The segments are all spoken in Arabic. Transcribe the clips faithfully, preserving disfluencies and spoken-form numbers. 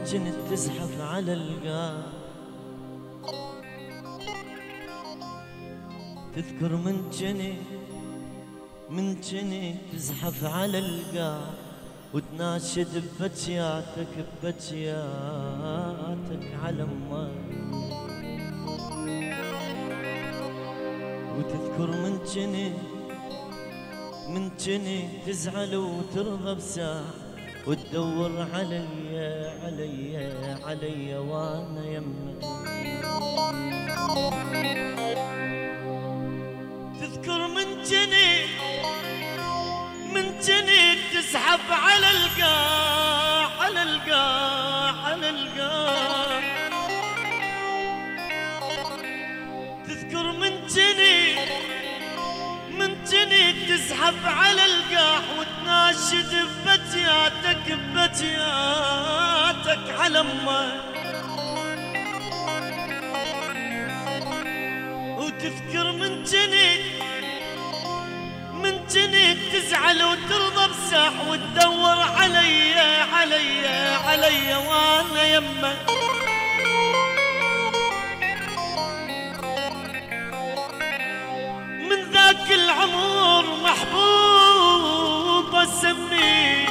جنت تزحف على القاع، تذكر من جني من جني تزحف على القاع وتناشد ببكياتك ببكياتك على امك، وتذكر من جني من جني تزعل وترضى بساعة وتدور علي علي علي وانا يمك، تذكر من جني من جني تزحف على القاع على القاع على القاع، تذكر من جني من جني تزحف على القاع وتناشد ببكياتك ببكياتك على امك، وتذكر من جني من جني تزعل وترضى بساح وتدور علي علي علي وانا يمك، من ذاك العمر محبوب اسميك،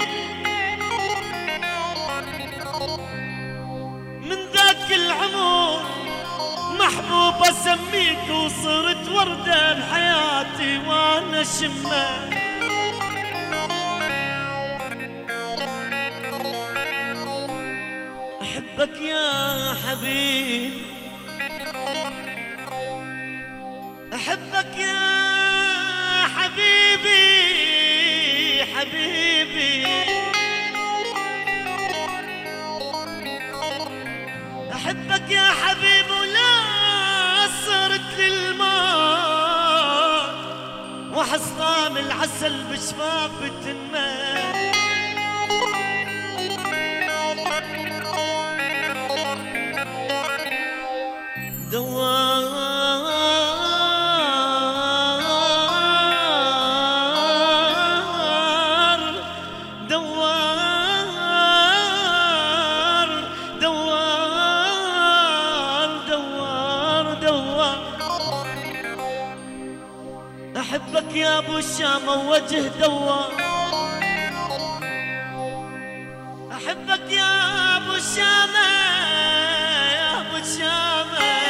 من ذاك العمر محبوب اسميك، وصرت وردة بحياتي وانا شمك، احبك يا حبيب احبك يا حبيبي حبيبي، احبك يا حبيبي ولا صرت للماء وحصام العسل بشفاف تنمى، دوار أحبك يا أبو الشام ووجه دوار، أحبك يا أبو الشام يا أبو الشام،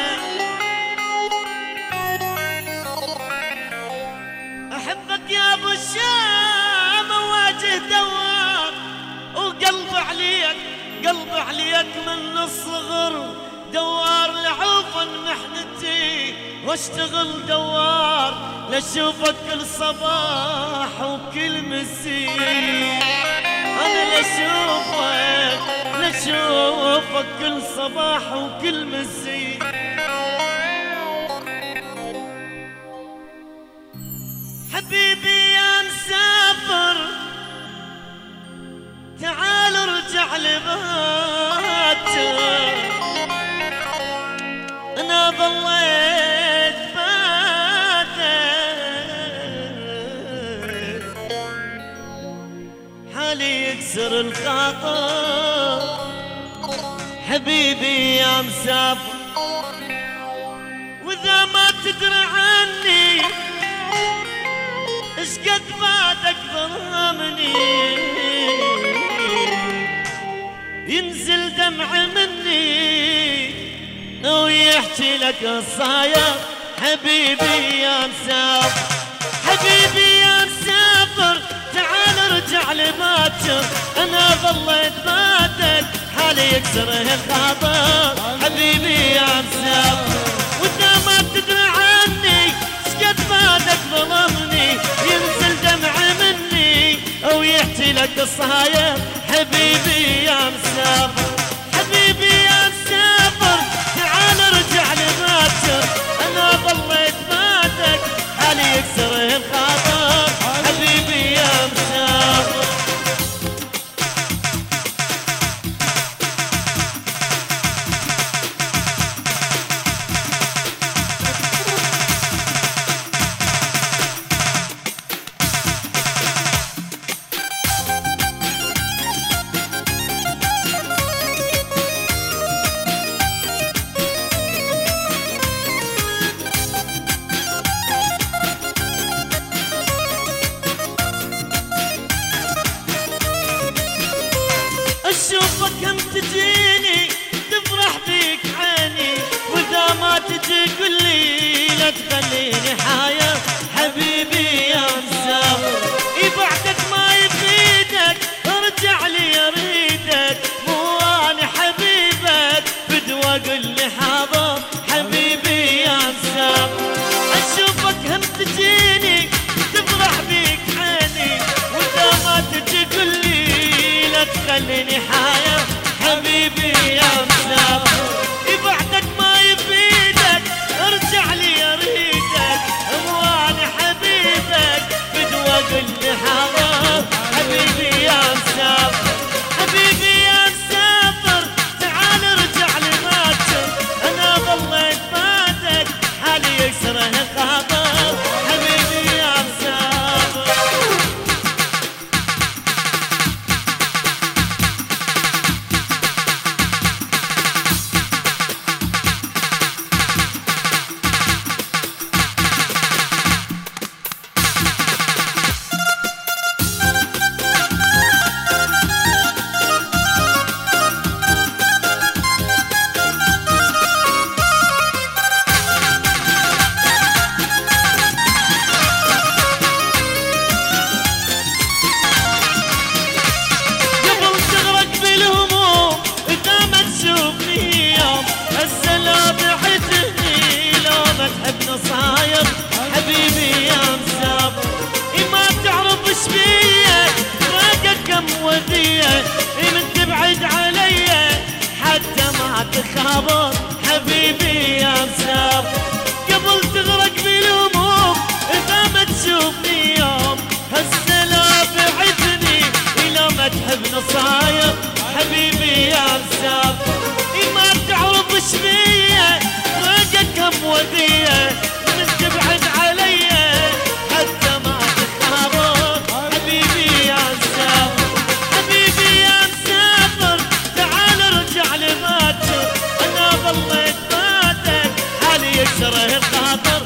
أحبك يا أبو الشام ووجه دوار، وقلب عليك قلب عليك من الصغر دوار، لعوفا محنتي واشتغل دوار، لشوفك كل صباح وكل مسيء، أنا لشوفك لشوفك كل صباح وكل مسيء، حبيبي يا مسافر تعال ارجع لباتك، أنا ظليت حالي يكسر الخاطر، حبيبي يا مسافر واذا ما تدري عني اش قد فاتك ظلمني، ينزل دمع مني ويحكي لك قصايا، حبيبي يا مسافر حبيبي يا مسافر تعال ارجع لباكر، انا ظليت باتك حالي يكسر الخاطر، حبيبي يا مسافر واذا ما تدري عني شقد فاتك ظلمني، ينزل دمع مني او يحكي لك قصايا، حبيبي يا مسافر حبيبي يا مسافر تعال ارجع لباكر، انا ظليت باتك حالي يكسر الخاطر، حبيبي يا مسافر. هم تجيني تفرح بيك عيني، واذا ما تجي قولي لا تخليني حاير حبيبي يا مسافر. بعدك ما يفيدك ارجع لي اريدك، مو انا حبيبك بدوى قل لي حاضر حبيبي يا مسافر. اشوفك هم تجيني تفرح بيك عيني، واذا ما تجي قولي لا تخليني حاير حبيبي يا مسافر. بعدك ما يفيدك ارجع لي اريدك، مو انا حبيبك بدوى قل لي حاضر حبيبي يا مسافر. حبيبي يا مسافر تعال ارجع لي باكر، انا ظليت بعدك حالي يكسره الخاطر حبيبي يا مسافر. صاير حبيبي يا مسافر. ما تعرف ايش بيا فراقك كم وذيه، من تبعد علي حتى ما تخابر حبيبي يا مسافر. قبل تغرق بالهموم اذا ما تشوفني يوم، هسه لا بعدني لو ما تحب نصاير حبيبي يا مسافر. ما تعرف ايش بيا فراقك كم وذيه، من تبعد علي حتى ما تخابر حبيبي يا مسافر. حبيبي يا مسافر تعال ارجع لي باكر، انا ظليت بعدك حالي يكسره الخاطر